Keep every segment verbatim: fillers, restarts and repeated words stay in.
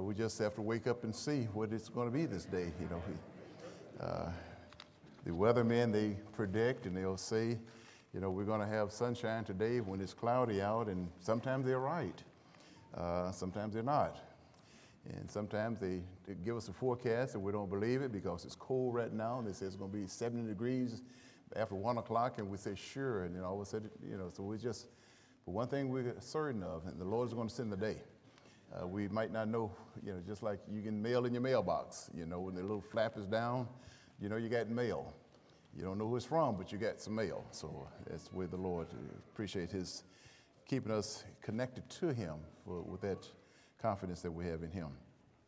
we just have to wake up and see what it's going to be this day. You know, we, uh, the weathermen, they predict and they'll say, you know, we're going to have sunshine today when it's cloudy out, and sometimes they're right. Uh, sometimes they're not. And sometimes they, they give us a forecast and we don't believe it because it's cold right now, and they say it's going to be seventy degrees after one o'clock, and we say sure, and then all of a sudden, you know, so we just, but one thing we're certain of, and the Lord is going to send the day. Uh, we might not know, you know, just like you can mail in your mailbox, you know, when the little flap is down, you know you got mail. You don't know who it's from, but you got some mail. So that's where the Lord, appreciate his keeping us connected to him for, with that confidence that we have in him.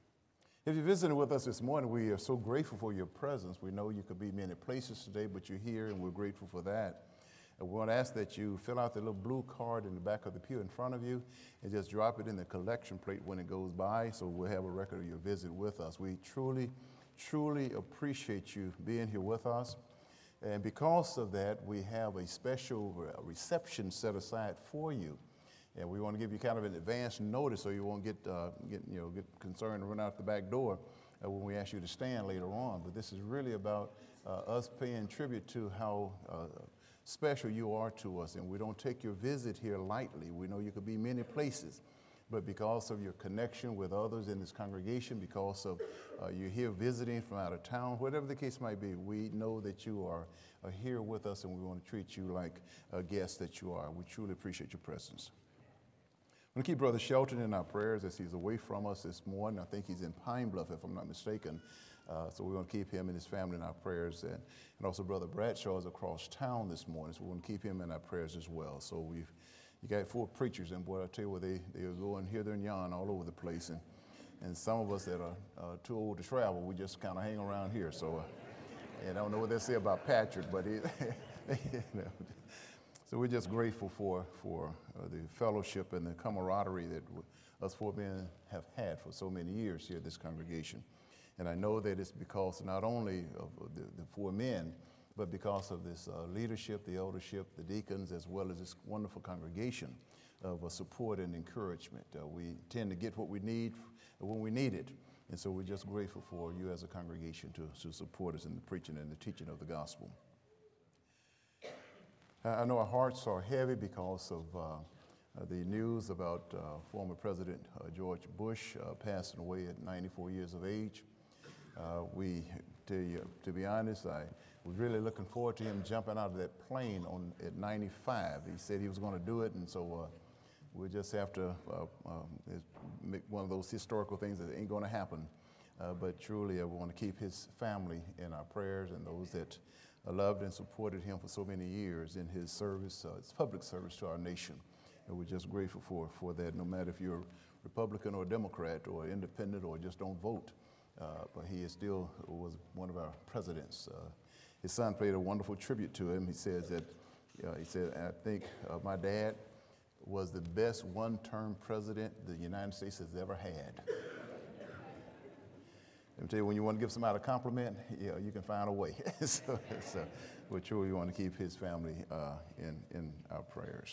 If you're visiting with us this morning, we are so grateful for your presence. We know you could be many places today, but you're here, and we're grateful for that. And we want to ask that you fill out the little blue card in the back of the pew in front of you and just drop it in the collection plate when it goes by, so we'll have a record of your visit with us. We truly, truly appreciate you being here with us. And because of that, we have a special reception set aside for you. And we want to give you kind of an advance notice so you won't get, uh, get, you know, get concerned and run out the back door uh, when we ask you to stand later on. But this is really about uh, us paying tribute to how uh, special you are to us, and we don't take your visit here lightly. We know you could be many places, but because of your connection with others in this congregation, because of uh, you're here visiting from out of town, whatever the case might be, we know that you are, are here with us, and we want to treat you like a guest that you are. We truly appreciate your presence. I'm going to keep Brother Shelton in our prayers as he's away from us this morning. I think he's in Pine Bluff, if I'm not mistaken. Uh, so we're going to keep him and his family in our prayers. And, and also Brother Bradshaw is across town this morning, so we're going to keep him in our prayers as well. So we've you got four preachers, and boy, I tell you what, they, they go and hither and yon all over the place. And, and some of us that are uh, too old to travel, we just kind of hang around here. So uh, and I don't know what they say about Patrick, but it, you know. So we're just grateful for, for uh, the fellowship and the camaraderie that us four men have had for so many years here at this congregation. And I know that it's because not only of the, the four men, but because of this uh, leadership, the eldership, the deacons, as well as this wonderful congregation of uh, support and encouragement. Uh, we tend to get what we need when we need it. And so we're just grateful for you as a congregation to, to support us in the preaching and the teaching of the gospel. I know our hearts are heavy because of uh, uh, the news about uh, former President uh, George Bush uh, passing away at ninety-four years of age. Uh, we, to, to be honest, I was really looking forward to him jumping out of that plane on at ninety-five. He said he was going to do it, and so uh, we'll just have to uh, um, make one of those historical things that ain't going to happen. Uh, but truly, I want to keep his family in our prayers and those that uh, loved and supported him for so many years in his service, uh, his public service to our nation. And we're just grateful for, for that, no matter if you're Republican or Democrat or independent or just don't vote. Uh, but he is still was one of our presidents. Uh, his son played a wonderful tribute to him. He says that, uh, he said, I think uh, my dad was the best one-term president the United States has ever had. Let me tell you, when you want to give somebody a compliment, you know, you can find a way. so, so we're truly we want to keep his family uh, in, in our prayers.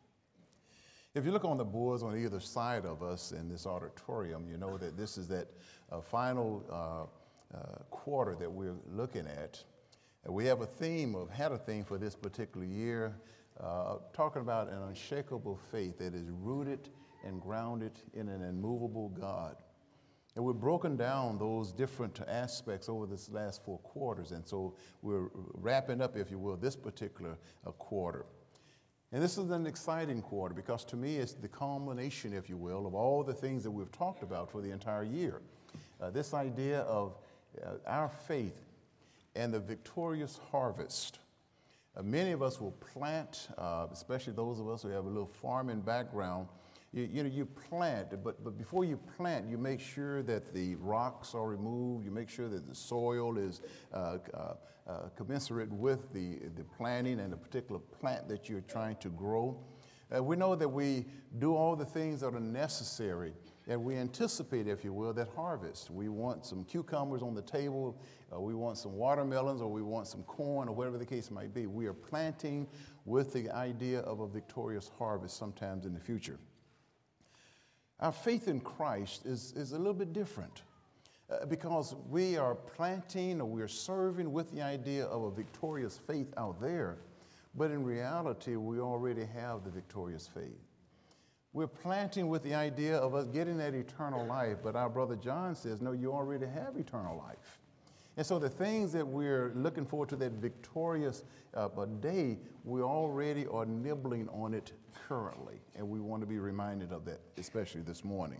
If you look on the boards on either side of us in this auditorium, you know that this is that uh, final uh, uh, quarter that we're looking at. And we have a theme, of had a theme for this particular year, uh, talking about an unshakable faith that is rooted and grounded in an immovable God. And we've broken down those different aspects over this last four quarters. And so we're wrapping up, if you will, this particular uh, quarter. And this is an exciting quarter because to me it's the culmination, if you will, of all the things that we've talked about for the entire year. Uh, this idea of uh, our faith and the victorious harvest. Uh, many of us will plant, uh, especially those of us who have a little farming background. You, you know, you plant, but, but before you plant, you make sure that the rocks are removed. You make sure that the soil is uh, uh, uh, commensurate with the, the planting and the particular plant that you're trying to grow. Uh, we know that we do all the things that are necessary, and we anticipate, if you will, that harvest. We want some cucumbers on the table, uh, we want some watermelons, or we want some corn, or whatever the case might be. We are planting with the idea of a victorious harvest sometimes in the future. Our faith in Christ is, is a little bit different uh, because we are planting or we're serving with the idea of a victorious faith out there, but in reality, we already have the victorious faith. We're planting with the idea of us getting that eternal life, but our brother John says, no, you already have eternal life. And so the things that we're looking forward to, that victorious uh, day, we already are nibbling on it currently, and we want to be reminded of that, especially this morning.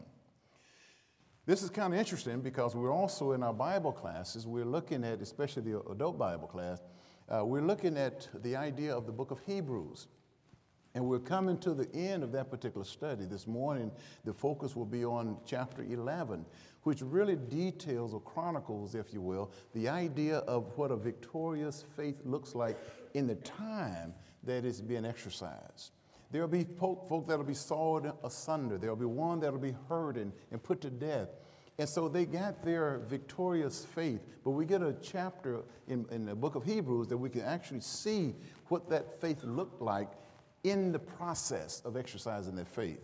This is kind of interesting because we're also in our Bible classes, we're looking at, especially the adult Bible class, uh, we're looking at the idea of the book of Hebrews. And we're coming to the end of that particular study. This morning, the focus will be on chapter eleven, which really details or chronicles, if you will, the idea of what a victorious faith looks like in the time that it's being exercised. There will be folk, folk that will be sawed asunder. There will be one that will be hurt and, and put to death. And so they got their victorious faith. But we get a chapter in, in the book of Hebrews that we can actually see what that faith looked like in the process of exercising their faith.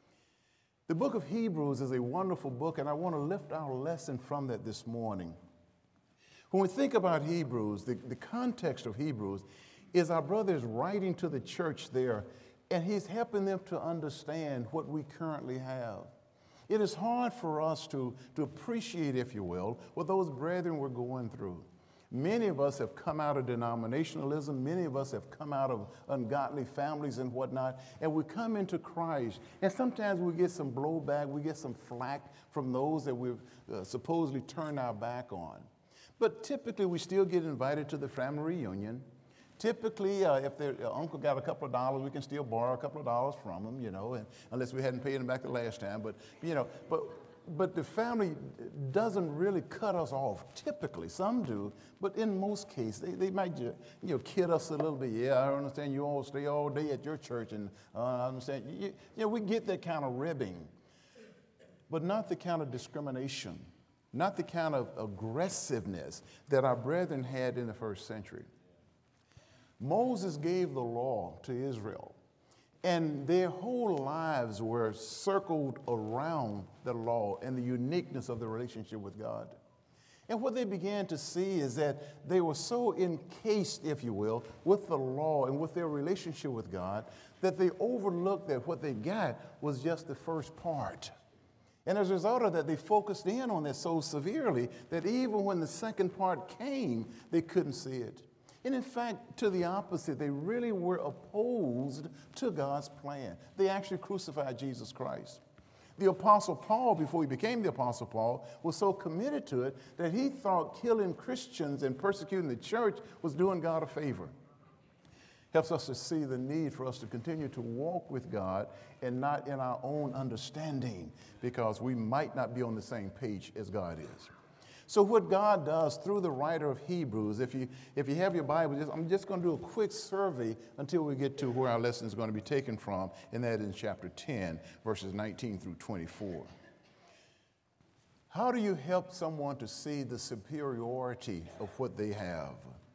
The book of Hebrews is a wonderful book, and I want to lift our lesson from that this morning. When we think about Hebrews, the, the context of Hebrews is our brother is writing to the church there, and he's helping them to understand what we currently have. It is hard for us to, to appreciate, if you will, what those brethren were going through. Many of us have come out of denominationalism. Many of us have come out of ungodly families and whatnot, and we come into Christ. And sometimes we get some blowback, we get some flack from those that we've uh, supposedly turned our back on. But typically, we still get invited to the family reunion. Typically, uh, if their uh, uncle got a couple of dollars, we can still borrow a couple of dollars from them, you know, and, unless we hadn't paid them back the last time. But, you know, but... But the family doesn't really cut us off, typically. Some do, but in most cases, they, they might just, you know, kid us a little bit. Yeah, I understand you all stay all day at your church, and uh, I understand. You, you know, we get that kind of ribbing, but not the kind of discrimination, not the kind of aggressiveness that our brethren had in the first century. Moses gave the law to Israel. And their whole lives were circled around the law and the uniqueness of the relationship with God. And what they began to see is that they were so encased, if you will, with the law and with their relationship with God that they overlooked that what they got was just the first part. And as a result of that, they focused in on that so severely that even when the second part came, they couldn't see it. And in fact, to the opposite, they really were opposed to God's plan. They actually crucified Jesus Christ. The Apostle Paul, before he became the Apostle Paul, was so committed to it that he thought killing Christians and persecuting the church was doing God a favor. Helps us to see the need for us to continue to walk with God and not in our own understanding, because we might not be on the same page as God is. So what God does through the writer of Hebrews, if you, if you have your Bible, just, I'm just going to do a quick survey until we get to where our lesson is going to be taken from, and that is in chapter ten, verses nineteen through twenty-four. How do you help someone to see the superiority of what they have?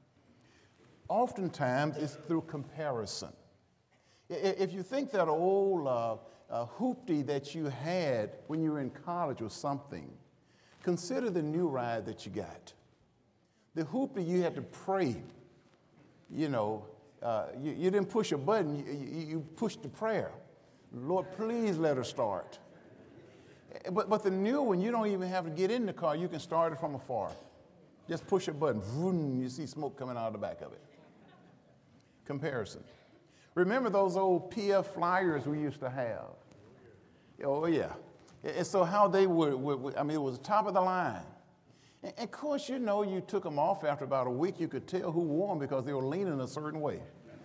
Oftentimes, it's through comparison. If you think that old uh, uh, hoopty that you had when you were in college or something, consider the new ride that you got. The hoopty, you had to pray. You know, uh, you, you didn't push a button, you, you, you pushed the prayer. Lord, please let her start. But, but the new one, you don't even have to get in the car. You can start it from afar. Just push a button. Vroom, you see smoke coming out of the back of it. Comparison. Remember those old P F flyers we used to have? Oh, yeah. And so how they were, were, I mean, it was top of the line. And of course, you know, you took them off after about a week, you could tell who wore them because they were leaning a certain way.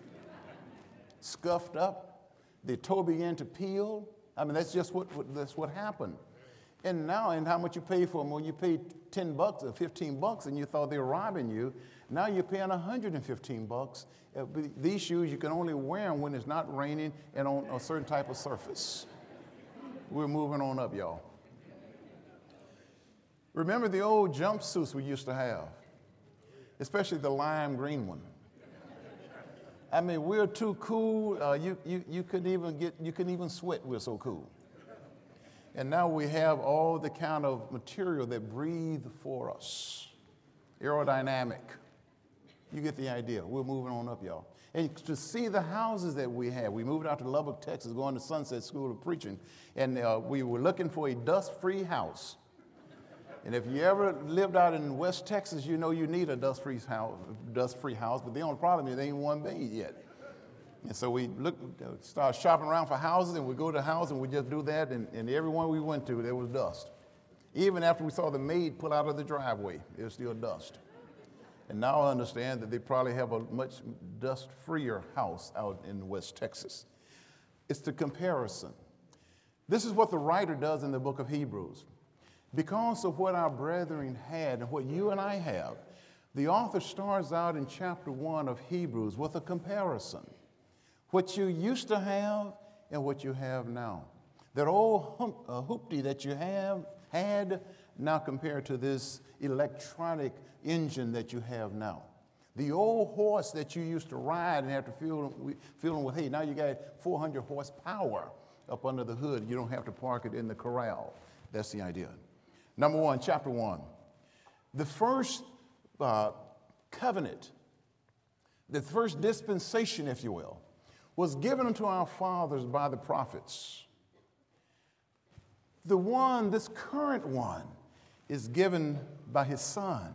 Scuffed up, the toe began to peel. I mean, that's just what, what that's what happened. And now, and how much you pay for them? Well, you paid ten bucks or fifteen bucks and you thought they were robbing you. Now you're paying one hundred fifteen bucks. Uh, these shoes, you can only wear them when it's not raining and on a certain type of surface. We're moving on up, y'all. Remember the old jumpsuits we used to have, especially the lime green one. I mean, we're too cool. Uh, you, you, you couldn't even get, you couldn't even sweat. We're so cool. And now we have all the kind of material that breathe for us. Aerodynamic. You get the idea. We're moving on up, y'all. And to see the houses that we have, we moved out to Lubbock, Texas, going to Sunset School of Preaching, and uh, we were looking for a dust-free house. And if you ever lived out in West Texas, you know you need a dust-free house, dust-free house, but the only problem is there ain't one made yet. And so we look, start shopping around for houses, and we go to the house, and we just do that, and, and every one we went to, there was dust. Even after we saw the maid pull out of the driveway, there was still dust. And now I understand that they probably have a much dust-freer house out in West Texas. It's the comparison. This is what the writer does in the book of Hebrews. Because of what our brethren had and what you and I have, the author starts out in chapter one of Hebrews with a comparison. What you used to have and what you have now. That old hump, uh, hoopty that you have had now compared to this electronic engine that you have now. The old horse that you used to ride and have to fill, fill them with hay, now you got four hundred horsepower up under the hood. You don't have to park it in the corral. That's the idea. Number one, chapter one. The first uh, covenant, the first dispensation, if you will, was given unto our fathers by the prophets. The one, this current one, is given by his son.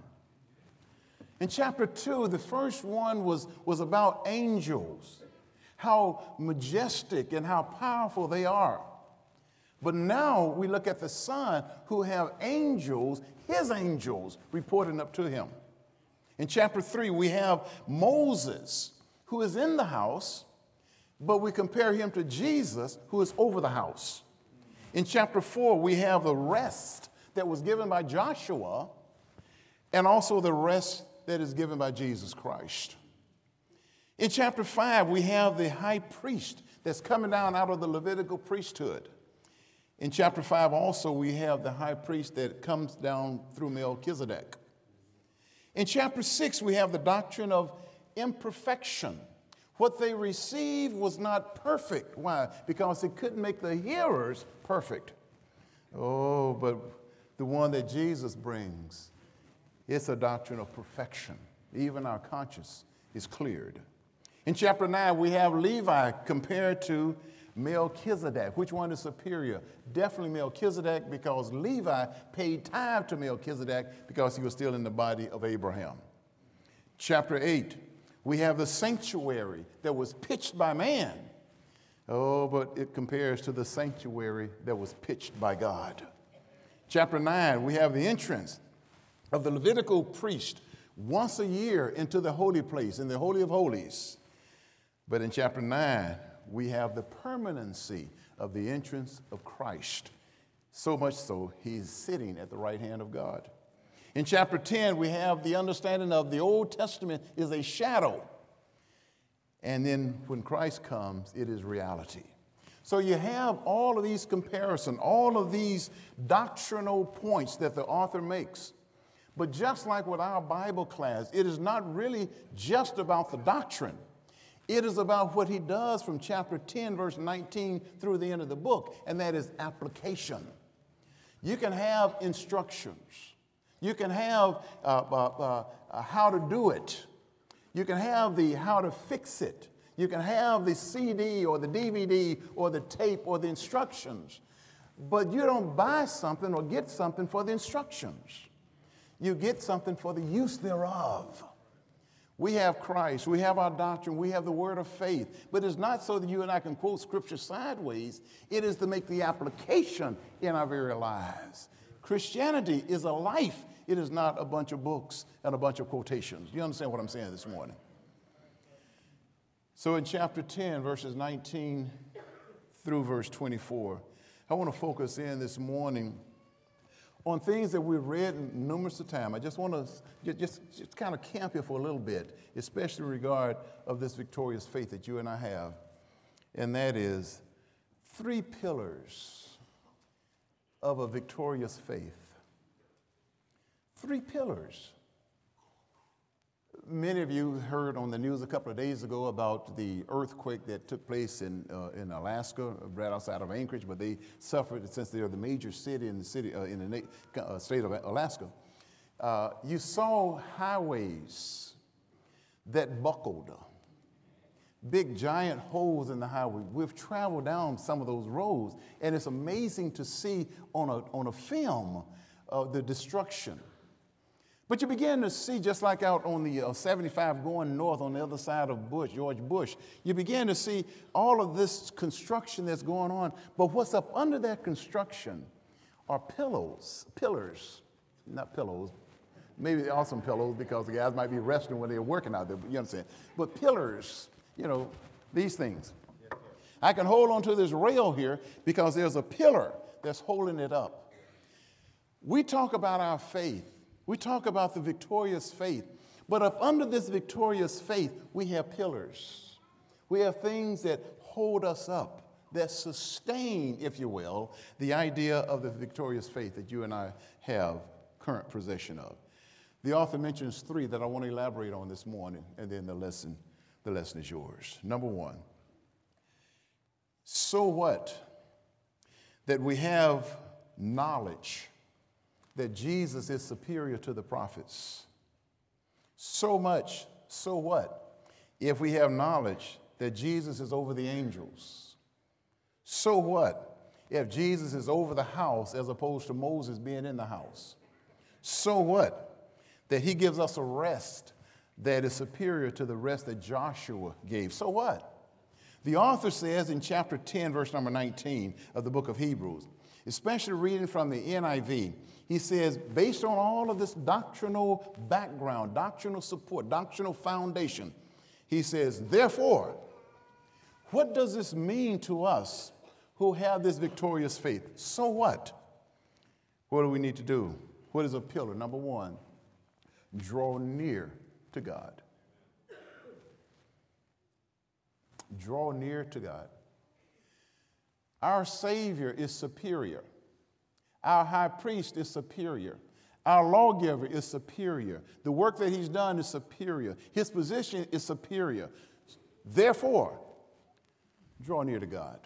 In chapter two, the first one was, was about angels, how majestic and how powerful they are. But now we look at the son who have angels, his angels, reporting up to him. In chapter three, we have Moses, who is in the house, but we compare him to Jesus, who is over the house. In chapter four, we have the rest that was given by Joshua, and also the rest that is given by Jesus Christ. In chapter five, we have the high priest that's coming down out of the Levitical priesthood. In chapter five also, we have the high priest that comes down through Melchizedek. In chapter six, we have the doctrine of imperfection. What they received was not perfect. Why? Because it couldn't make the hearers perfect. Oh, but the one that Jesus brings, it's a doctrine of perfection. Even our conscience is cleared. In chapter nine, we have Levi compared to Melchizedek. Which one is superior? Definitely Melchizedek, because Levi paid tithe to Melchizedek because he was still in the body of Abraham. Chapter eight, we have the sanctuary that was pitched by man. Oh, but it compares to the sanctuary that was pitched by God. Chapter nine, we have the entrance of the Levitical priest once a year into the holy place, in the Holy of Holies. But in chapter nine, we have the permanency of the entrance of Christ. So much so, he's sitting at the right hand of God. In chapter ten, we have the understanding of the Old Testament is a shadow. And then when Christ comes, it is reality. So you have all of these comparisons, all of these doctrinal points that the author makes. But just like with our Bible class, it is not really just about the doctrine. It is about what he does from chapter ten, verse nineteen through the end of the book, and that is application. You can have instructions. You can have uh, uh, uh, how to do it. You can have the how to fix it. You can have the C D or the D V D or the tape or the instructions. But you don't buy something or get something for the instructions. You get something for the use thereof. We have Christ, we have our doctrine, we have the word of faith. But it's not so that you and I can quote scripture sideways. It is to make the application in our very lives. Christianity is a life. It is not a bunch of books and a bunch of quotations. You understand what I'm saying this morning? So in chapter ten, verses nineteen through verse twenty-four, I want to focus in this morning on things that we've read numerous of times. I just want to just, just kind of camp here for a little bit, especially in regard of this victorious faith that you and I have. And that is three pillars of a victorious faith. Three pillars. Many of you heard on the news a couple of days ago about the earthquake that took place in uh, in Alaska, right outside of Anchorage, but they suffered since they are the major city in the city uh, in the na- uh, state of Alaska. Uh, you saw highways that buckled, big giant holes in the highway. We've traveled down some of those roads, and it's amazing to see on a on a film uh, the destruction. But you begin to see, just like out on the uh, seventy-five going north on the other side of Bush, George Bush, you begin to see all of this construction that's going on. But what's up under that construction are pillows, pillars, not pillows. Maybe they're awesome pillows because the guys might be resting when they're working out there, but you understand. But pillars, you know, these things. I can hold on to this rail here because there's a pillar that's holding it up. We talk about our faith. We talk about the victorious faith, but up under this victorious faith, we have pillars. We have things that hold us up, that sustain, if you will, the idea of the victorious faith that you and I have current possession of. The author mentions three that I want to elaborate on this morning, and then the lesson, the lesson is yours. Number one, so what that we have knowledge that Jesus is superior to the prophets. So much, so what? If we have knowledge that Jesus is over the angels. So what? If Jesus is over the house as opposed to Moses being in the house. So what? That he gives us a rest that is superior to the rest that Joshua gave. So what? The author says in chapter ten, verse number nineteen of the book of Hebrews, especially reading from the N I V, he says, based on all of this doctrinal background, doctrinal support, doctrinal foundation, he says, therefore, what does this mean to us who have this victorious faith? So what? What do we need to do? What is a pillar? Number one, draw near to God. Draw near to God. Our Savior is superior. Our high priest is superior. Our lawgiver is superior. The work that he's done is superior. His position is superior. Therefore, draw near to God.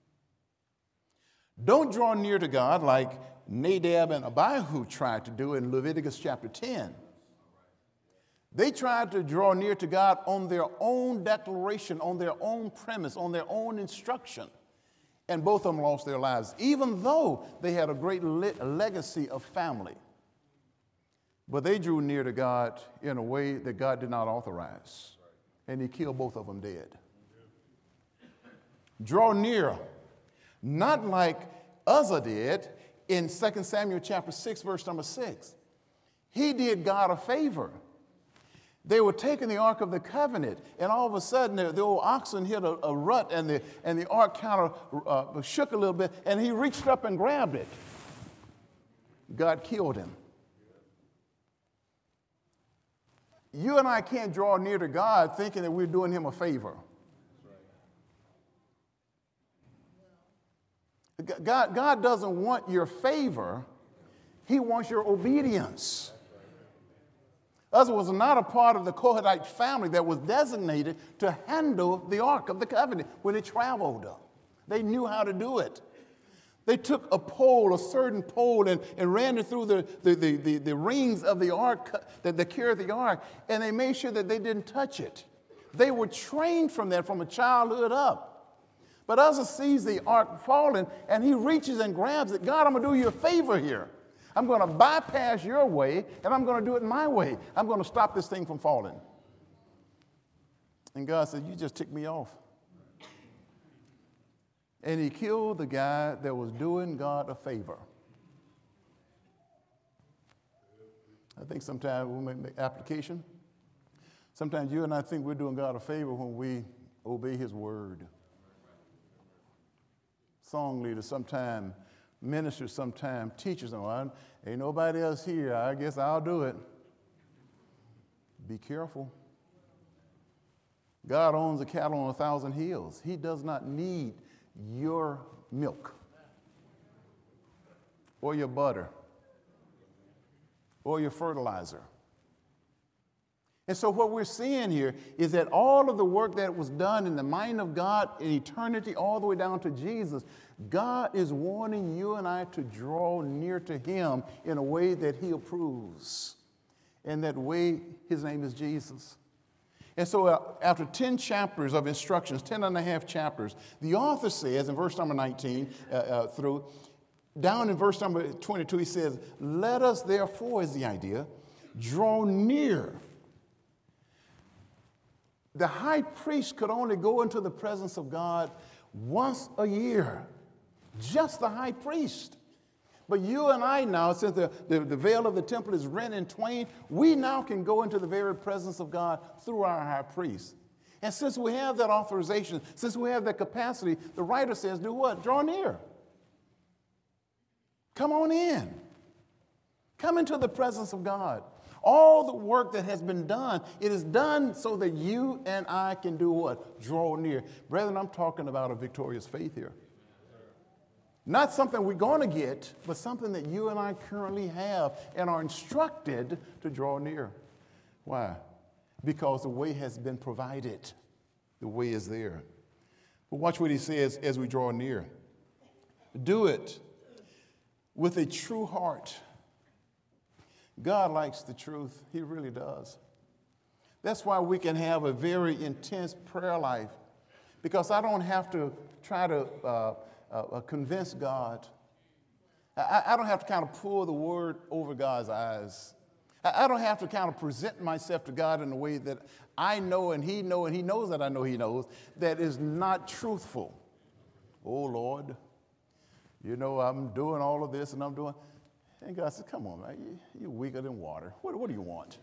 Don't draw near to God like Nadab and Abihu tried to do in Leviticus chapter ten. They tried to draw near to God on their own declaration, on their own premise, on their own instruction. And both of them lost their lives, even though they had a great le- legacy of family. But they drew near to God in a way that God did not authorize. And he killed both of them dead. Draw near, not like Uzzah did in Second Samuel chapter six, verse number six. He did God a favor. They were taking the Ark of the Covenant, and all of a sudden the, the old oxen hit a, a rut, and the, and the Ark kind of uh, shook a little bit, and he reached up and grabbed it. God killed him. You and I can't draw near to God thinking that we're doing him a favor. God, God doesn't want your favor. He wants your obedience. Uzzah was not a part of the Kohathite family that was designated to handle the Ark of the Covenant when it traveled. They knew how to do it. They took a pole, a certain pole, and, and ran it through the, the, the, the, the rings of the Ark that, that carried the Ark, and they made sure that they didn't touch it. They were trained from that from a childhood up. But Uzzah sees the Ark falling, and he reaches and grabs it. God, I'm going to do you a favor here. I'm going to bypass your way, and I'm going to do it my way. I'm going to stop this thing from falling. And God said, you just ticked me off. And he killed the guy that was doing God a favor. I think sometimes we make application. Sometimes you and I think we're doing God a favor when we obey his word. Song leaders sometimes, ministers sometimes, teachers, oh, ain't nobody else here. I guess I'll do it. Be careful. God owns the cattle on a thousand hills. He does not need your milk or your butter or your fertilizer. And so what we're seeing here is that all of the work that was done in the mind of God in eternity all the way down to Jesus, God is wanting you and I to draw near to him in a way that he approves. And that way, his name is Jesus. And so uh, after ten chapters of instructions, ten and a half chapters, the author says in verse number nineteen uh, uh, through, down in verse number twenty-two, he says, let us therefore, is the idea, draw near. The high priest could only go into the presence of God once a year, just the high priest. But you and I now, since the, the, the veil of the temple is rent in twain, we now can go into the very presence of God through our high priest. And since we have that authorization, since we have that capacity, the writer says, do what? Draw near. Come on in. Come into the presence of God. All the work that has been done, it is done so that you and I can do what? Draw near. Brethren, I'm talking about a victorious faith here. Not something we're going to get, but something that you and I currently have and are instructed to draw near. Why? Because the way has been provided. The way is there. But watch what he says as we draw near. Do it with a true heart. God likes the truth. He really does. That's why we can have a very intense prayer life, because I don't have to try to uh, uh, convince God. I, I don't have to kind of pull the word over God's eyes. I, I don't have to kind of present myself to God in a way that I know and he knows and he knows that I know he knows that is not truthful. Oh, Lord, you know, I'm doing all of this and I'm doing... And God said, come on, man, you, you're weaker than water. What, what do you want?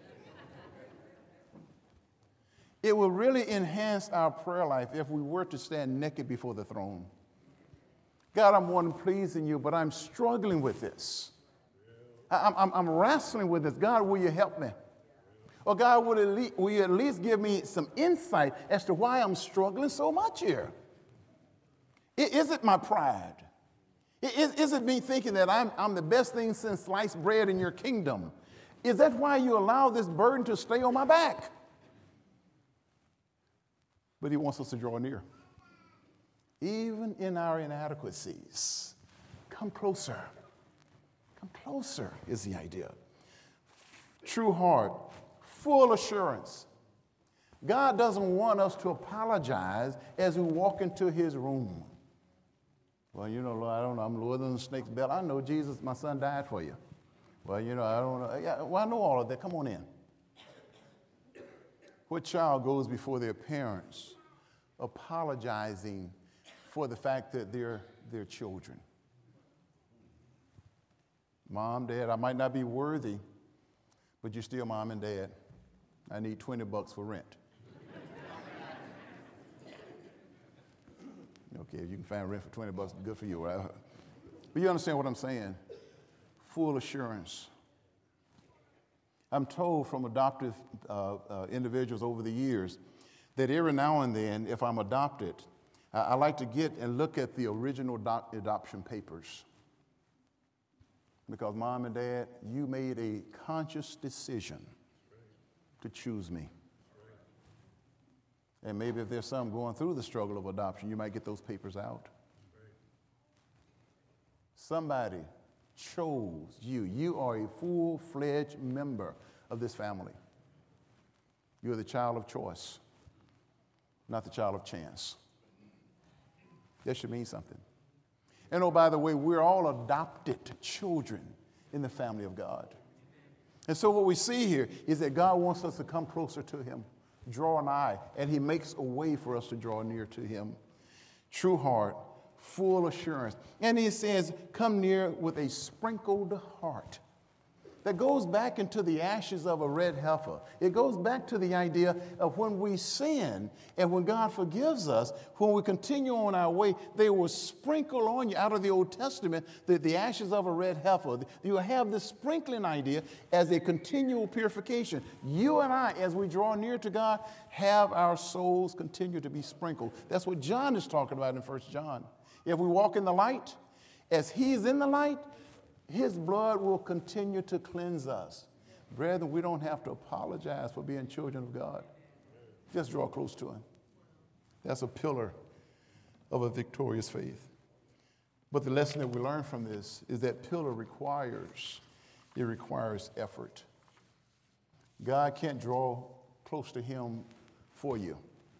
It will really enhance our prayer life if we were to stand naked before the throne. God, I'm wanting pleasing you, but I'm struggling with this. I, I'm, I'm wrestling with this. God, will you help me? Or God, will, at least, will you at least give me some insight as to why I'm struggling so much here? Is it my pride? Is, is it me thinking that I'm, I'm the best thing since sliced bread in your kingdom? Is that why you allow this burden to stay on my back? But he wants us to draw near. Even in our inadequacies, come closer. Come closer is the idea. True heart, full assurance. God doesn't want us to apologize as we walk into his room. Well, you know, Lord, I don't know, I'm lower than the snake's belly. I know Jesus, my son, died for you. Well, you know, I don't know. Yeah, well, I know all of that. Come on in. What child goes before their parents apologizing for the fact that they're their children? Mom, Dad, I might not be worthy, but you're still mom and dad. I need twenty bucks for rent. Okay, if you can find rent for twenty bucks, good for you, right? But you understand what I'm saying? Full assurance. I'm told from adoptive uh, uh, individuals over the years that every now and then, if I'm adopted, I, I like to get and look at the original do- adoption papers. Because mom and dad, you made a conscious decision to choose me. And maybe if there's some going through the struggle of adoption, you might get those papers out. Somebody chose you. You are a full-fledged member of this family. You're the child of choice, not the child of chance. That should mean something. And oh, by the way, we're all adopted children in the family of God. And so what we see here is that God wants us to come closer to him. Draw nigh, and he makes a way for us to draw near to him. True heart, full assurance. And he says, come near with a sprinkled heart. That goes back into the ashes of a red heifer. It goes back to the idea of when we sin and when God forgives us, when we continue on our way, they will sprinkle on you, out of the Old Testament, the, the ashes of a red heifer. You have this sprinkling idea as a continual purification. You and I, as we draw near to God, have our souls continue to be sprinkled. That's what John is talking about in First John. If we walk in the light, as he's in the light, his blood will continue to cleanse us. Brethren, we don't have to apologize for being children of God. Just draw close to him. That's a pillar of a victorious faith. But the lesson that we learn from this is that pillar requires, it requires effort. God can't draw close to him for you.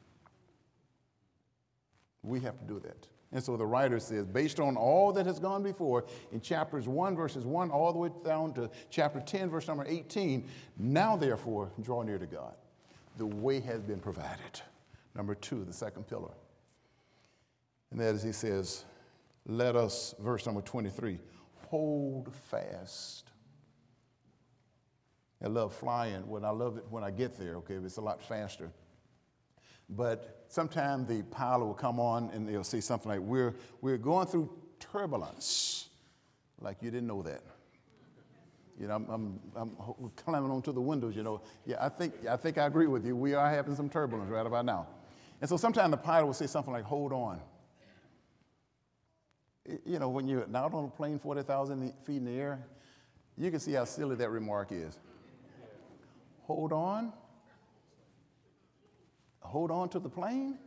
We have to do that. And so the writer says, based on all that has gone before, in chapters one, verses one, all the way down to chapter ten, verse number eighteen, now therefore draw near to God. The way has been provided. Number two, the second pillar. And that is, he says, let us, verse number twenty-three, hold fast. I love flying. When I love it when I get there, okay, it's a lot faster. But sometimes the pilot will come on and they'll say something like, we're, we're going through turbulence. Like you didn't know that. You know, I'm, I'm, I'm climbing onto the windows, you know. Yeah, I think, I think I agree with you. We are having some turbulence right about now. And so sometimes the pilot will say something like, hold on. You know, when you're out on a plane forty thousand feet in the air, you can see how silly that remark is. Hold on. Hold on to the plane?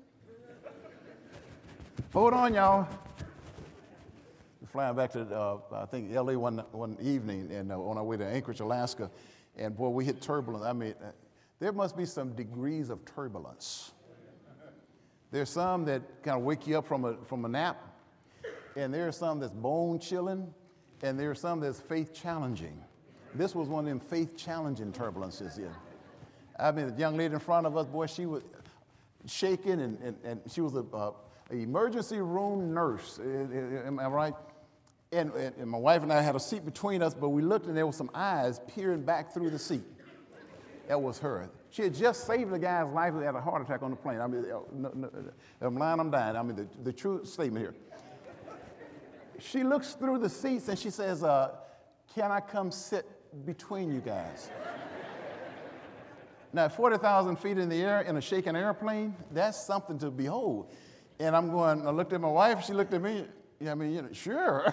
Hold on, y'all. We're flying back to, uh, I think, L A one, one evening and uh, on our way to Anchorage, Alaska. And, boy, we hit turbulence. I mean, uh, there must be some degrees of turbulence. There's some that kind of wake you up from a, from a nap. And there's some that's bone-chilling. And there's some that's faith-challenging. This was one of them faith-challenging turbulences here. I mean, the young lady in front of us, boy, she was shaking, and, and, and she was a, uh, a emergency room nurse. Am I right? And, and, and my wife and I had a seat between us, but we looked, and there were some eyes peering back through the seat. That was her. She had just saved the guy's life who had a heart attack on the plane. I mean, no, no, I'm lying, I'm dying. I mean, the, the true statement here. She looks through the seats, and she says, uh, can I come sit between you guys? Now, forty thousand feet in the air in a shaking airplane, that's something to behold. And I'm going, I looked at my wife, she looked at me, yeah, I mean, you know, sure.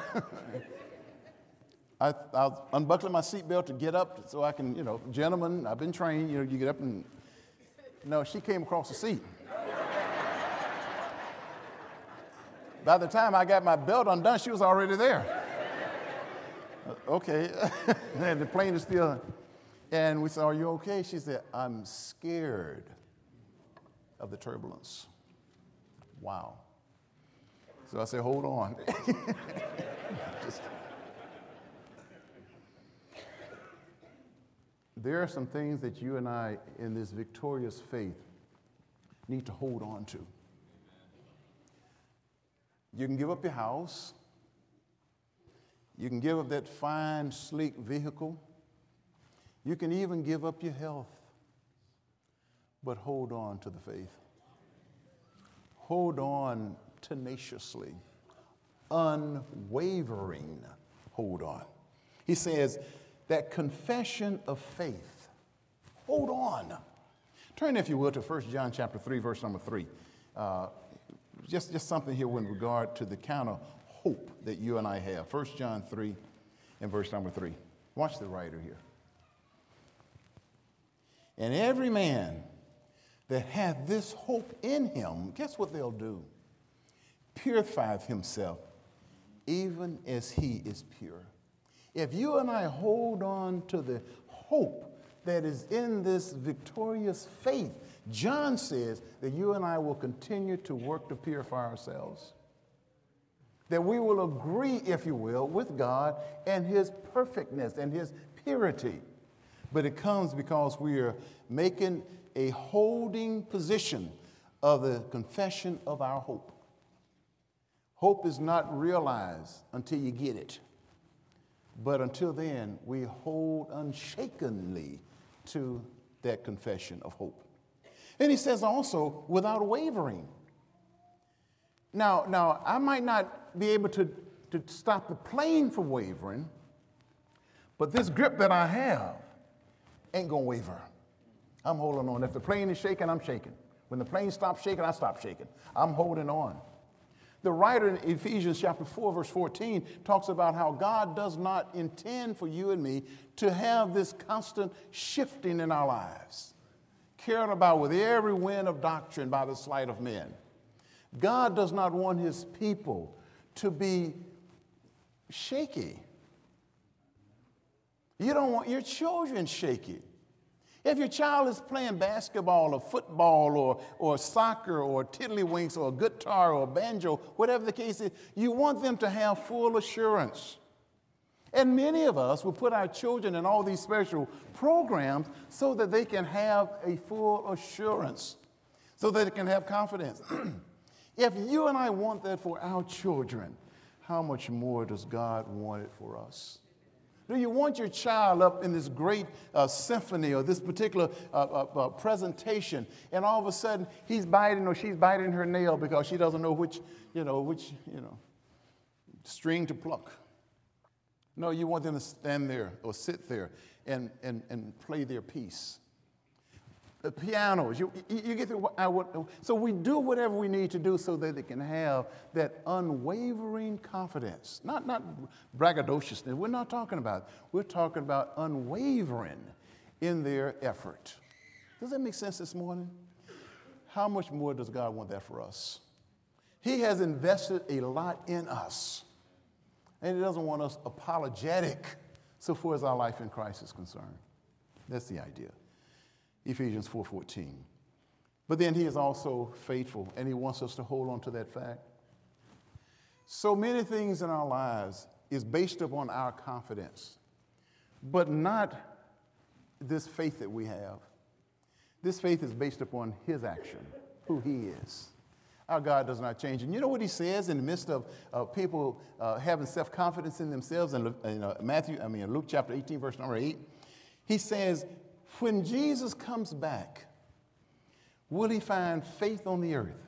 I, I was unbuckling my seatbelt to get up so I can, you know, gentlemen, I've been trained, you know, you get up and, no, she came across the seat. By the time I got my belt undone, she was already there. Okay, and the plane is still, and we said, are you okay? She said, I'm scared of the turbulence. Wow. So I said, hold on. Just, there are some things that you and I, in this victorious faith, need to hold on to. You can give up your house. You can give up that fine, sleek vehicle. You can even give up your health. But hold on to the faith. Hold on tenaciously, unwavering hold on. He says that confession of faith, hold on. Turn, if you will, to First John chapter three, verse number three. Uh, just, just something here with regard to the kind of hope that you and I have. First John three and verse number three. Watch the writer here. And every man that hath this hope in him, guess what they'll do? Purifieth himself, even as he is pure. If you and I hold on to the hope that is in this victorious faith, John says that you and I will continue to work to purify ourselves. That we will agree, if you will, with God and his perfectness and his purity. But it comes because we are making a holding position of the confession of our hope. Hope is not realized until you get it. But until then, we hold unshakenly to that confession of hope. And he says also, without wavering. Now, now I might not be able to, to stop the plane from wavering, but this grip that I have ain't going to waver. I'm holding on. If the plane is shaking, I'm shaking. When the plane stops shaking, I stop shaking. I'm holding on. The writer in Ephesians chapter four, verse fourteen, talks about how God does not intend for you and me to have this constant shifting in our lives, carried about with every wind of doctrine by the sleight of men. God does not want his people to be shaky. You don't want your children shaky. If your child is playing basketball or football or, or soccer or tiddlywinks or guitar or banjo, whatever the case is, you want them to have full assurance. And many of us will put our children in all these special programs so that they can have a full assurance, so that they can have confidence. If you and I want that for our children, how much more does God want it for us? Do you want your child up in this great uh, symphony or this particular uh, uh, uh, presentation, and all of a sudden he's biting or she's biting her nail because she doesn't know which, you know, which, you know, string to pluck? No, you want them to stand there or sit there and, and, and play their piece. The pianos, you, you get the, I, so we do whatever we need to do so that they can have that unwavering confidence. Not, not braggadociousness, we're not talking about it. We're talking about unwavering in their effort. Does that make sense this morning? How much more does God want that for us? He has invested a lot in us, and he doesn't want us apologetic so far as our life in Christ is concerned. That's the idea. Ephesians four fourteen. But then he is also faithful, and he wants us to hold on to that fact. So many things in our lives is based upon our confidence, but not this faith that we have. This faith is based upon his action, who he is. Our God does not change. And you know what he says in the midst of uh, people uh, having self-confidence in themselves in, in uh, Matthew, I mean Luke chapter eighteen, verse number eight? He says, when Jesus comes back, will he find faith on the earth?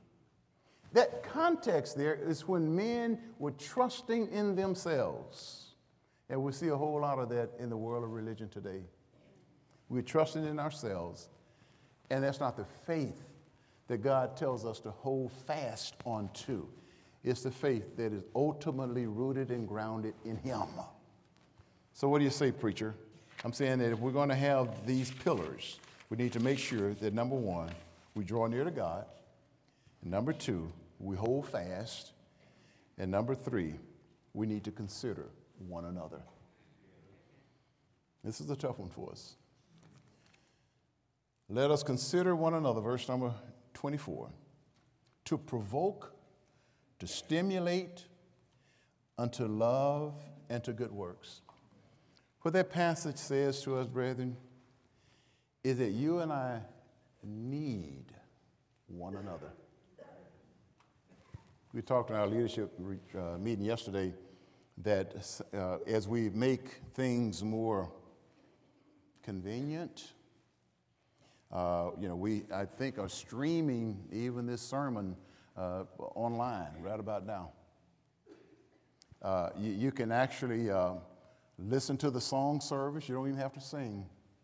That context there is when men were trusting in themselves. And we see a whole lot of that in the world of religion today. We're trusting in ourselves, and that's not the faith that God tells us to hold fast onto. It's the faith that is ultimately rooted and grounded in him. So what do you say, preacher? I'm saying that if we're going to have these pillars, we need to make sure that, number one, we draw near to God. And number two, we hold fast. And number three, we need to consider one another. This is a tough one for us. Let us consider one another, verse number twenty-four, to provoke, to stimulate unto love and to good works. What that passage says to us, brethren, is that you and I need one another. We talked in our leadership uh, meeting yesterday that uh, as we make things more convenient, uh, you know, we, I think, are streaming even this sermon uh, online right about now. Uh, you, you can actually uh, listen to the song service. You don't even have to sing.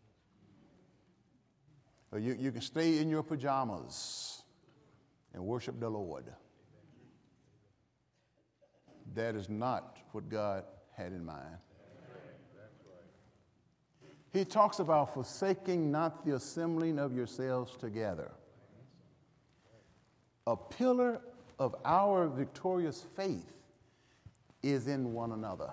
Or you, you can stay in your pajamas and worship the Lord. That is not what God had in mind. He talks about forsaking not the assembling of yourselves together. A pillar of our victorious faith is in one another.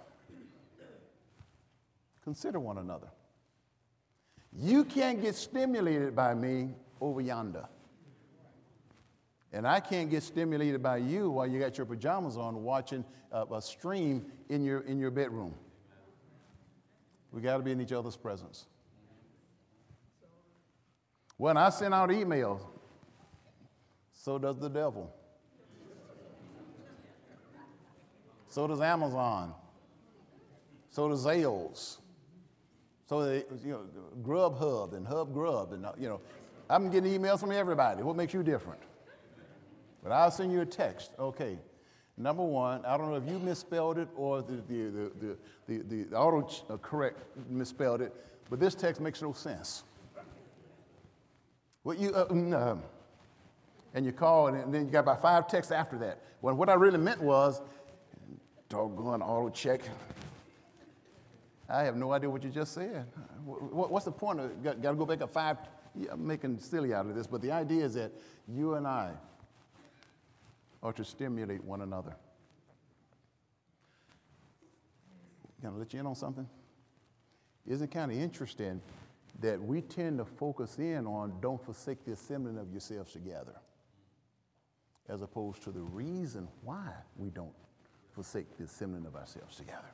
Consider one another. You can't get stimulated by me over yonder. And I can't get stimulated by you while you got your pajamas on watching a, a stream in your, in your bedroom. We got to be in each other's presence. When I send out emails, so does the devil. So does Amazon. So does Zales. So they, you know, Grubhub and Hub Grub, and you know, I'm getting emails from everybody. What makes you different? But I'll send you a text. Okay, number one, I don't know if you misspelled it or the the the the, the, the auto correct misspelled it, but this text makes no sense. What you uh, um, and you call, and then you got about five texts after that. Well, what I really meant was, doggone auto check. I have no idea what you just said. What's the point of, got, got to go back up five, yeah, I'm making silly out of this, but the idea is that you and I are to stimulate one another. Can I let you in on something? Isn't it kind of interesting that we tend to focus in on don't forsake the assembling of yourselves together, as opposed to the reason why we don't forsake the assembling of ourselves together.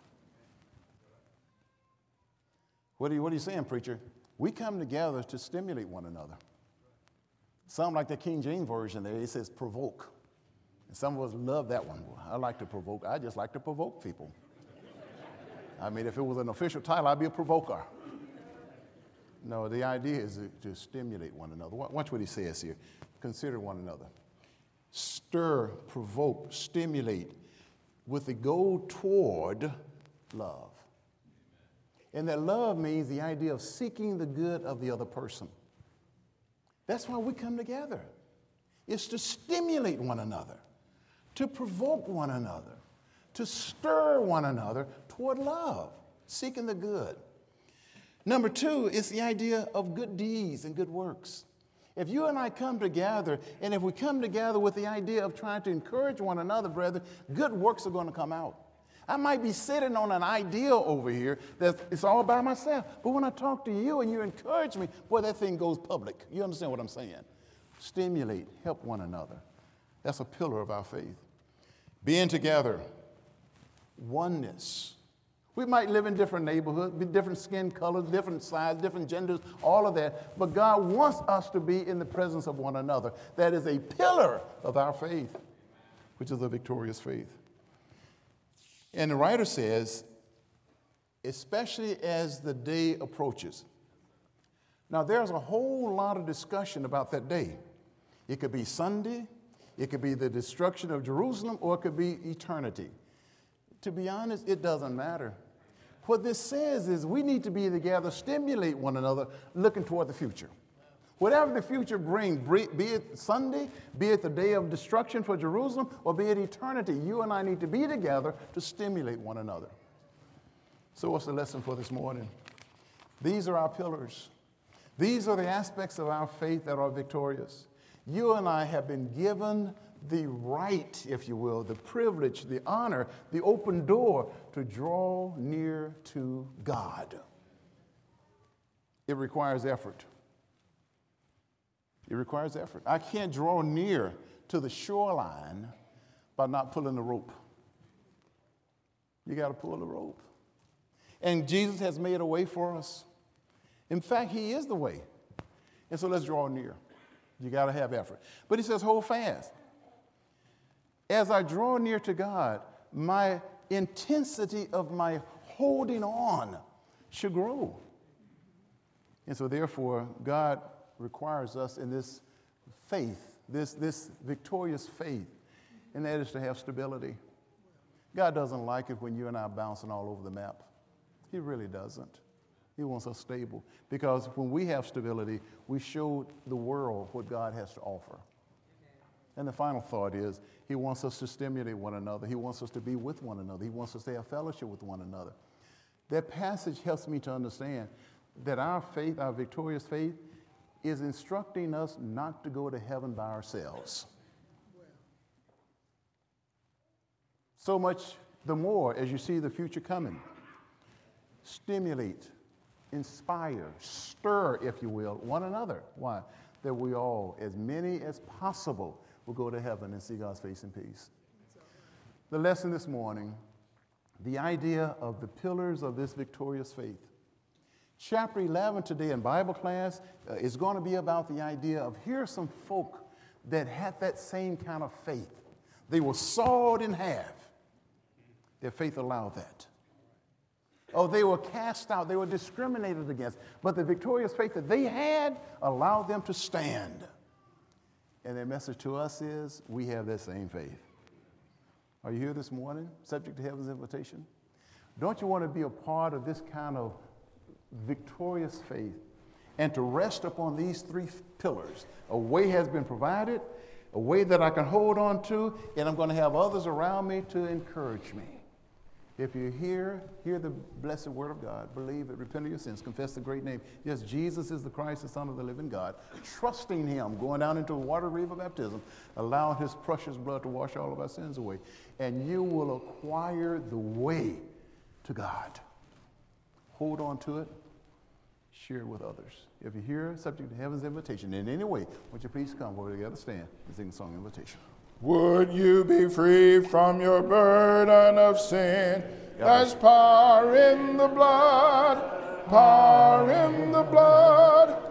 What are you, what are you saying, preacher? We come together to stimulate one another. Some like the King James Version there, it says provoke. And some of us love that one. I like to provoke. I just like to provoke people. I mean, if it was an official title, I'd be a provoker. No, the idea is to, to stimulate one another. Watch what he says here. Consider one another. Stir, provoke, stimulate with the goal toward love. And that love means the idea of seeking the good of the other person. That's why we come together. It's to stimulate one another, to provoke one another, to stir one another toward love, seeking the good. Number two is the idea of good deeds and good works. If you and I come together, and if we come together with the idea of trying to encourage one another, brethren, good works are going to come out. I might be sitting on an ideal over here that it's all by myself, but when I talk to you and you encourage me, boy, that thing goes public. You understand what I'm saying? Stimulate, help one another. That's a pillar of our faith. Being together, oneness. We might live in different neighborhoods, be different skin colors, different sizes, different genders, all of that, but God wants us to be in the presence of one another. That is a pillar of our faith, which is a victorious faith. And the writer says, especially as the day approaches. Now, there's a whole lot of discussion about that day. It could be Sunday, it could be the destruction of Jerusalem, or it could be eternity. To be honest, it doesn't matter. What this says is we need to be together, stimulate one another, looking toward the future. Whatever the future brings, be it Sunday, be it the day of destruction for Jerusalem, or be it eternity, you and I need to be together to stimulate one another. So what's the lesson for this morning? These are our pillars. These are the aspects of our faith that are victorious. You and I have been given the right, if you will, the privilege, the honor, the open door to draw near to God. It requires effort. It requires effort. I can't draw near to the shoreline by not pulling the rope. You got to pull the rope. And Jesus has made a way for us. In fact, he is the way. And so let's draw near. You got to have effort. But he says, hold fast. As I draw near to God, my intensity of my holding on should grow. And so therefore, God requires us in this faith, this, this victorious faith, and that is to have stability. God doesn't like it when you and I are bouncing all over the map. He really doesn't. He wants us stable, because when we have stability, we show the world what God has to offer. And the final thought is, he wants us to stimulate one another. He wants us to be with one another. He wants us to have fellowship with one another. That passage helps me to understand that our faith, our victorious faith, is instructing us not to go to heaven by ourselves. So much the more as you see the future coming. Stimulate, inspire, stir, if you will, one another. Why? That we all, as many as possible, will go to heaven and see God's face in peace. The lesson this morning, the idea of the pillars of this victorious faith. Chapter eleven today in Bible class uh, is going to be about the idea of here are some folk that had that same kind of faith. They were sawed in half. Their faith allowed that. Oh, they were cast out. They were discriminated against. But the victorious faith that they had allowed them to stand. And their message to us is, we have that same faith. Are you here this morning, subject to heaven's invitation? Don't you want to be a part of this kind of victorious faith and to rest upon these three pillars? A way has been provided. a way that I can hold on to, and I'm going to have others around me to encourage me. If you hear, hear the blessed word of God, believe it, repent of your sins, confess the great name. Yes, Jesus is the Christ, the Son of the living God. Trusting him, going down into a water river baptism, allowing his precious blood to wash all of our sins away. And you will acquire the way to God. Hold on to it. Share it with others. If you're here, subject to heaven's invitation in any way, would you please come where we together stand and sing the song invitation. Would you be free from your burden of sin? There's power in the blood, power in the blood.